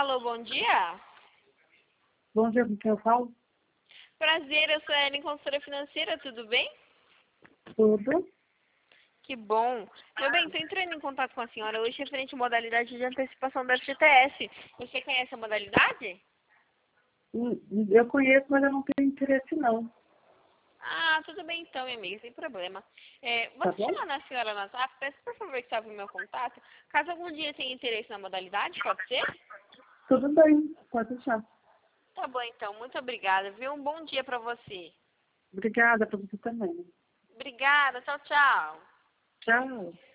Alô, bom dia. Bom dia, com quem eu falo? Prazer, eu sou a Ellen, consultora financeira, tudo bem? Tudo. Que bom. Meu bem, estou entrando em contato com a senhora hoje referente à modalidade de antecipação da FGTS. Você conhece a modalidade? Eu conheço, mas eu não tenho interesse, não. Ah, tudo bem então, minha amiga, sem problema. Tá Vou bom? chamar na senhora no WhatsApp, peço por favor que salve o meu contato. Caso algum dia tenha interesse na modalidade, pode ser? Tudo bem, pode deixar. Tá bom então, muito obrigada, viu? Um bom dia para você. Obrigada para você também. Obrigada, tchau, tchau. Tchau.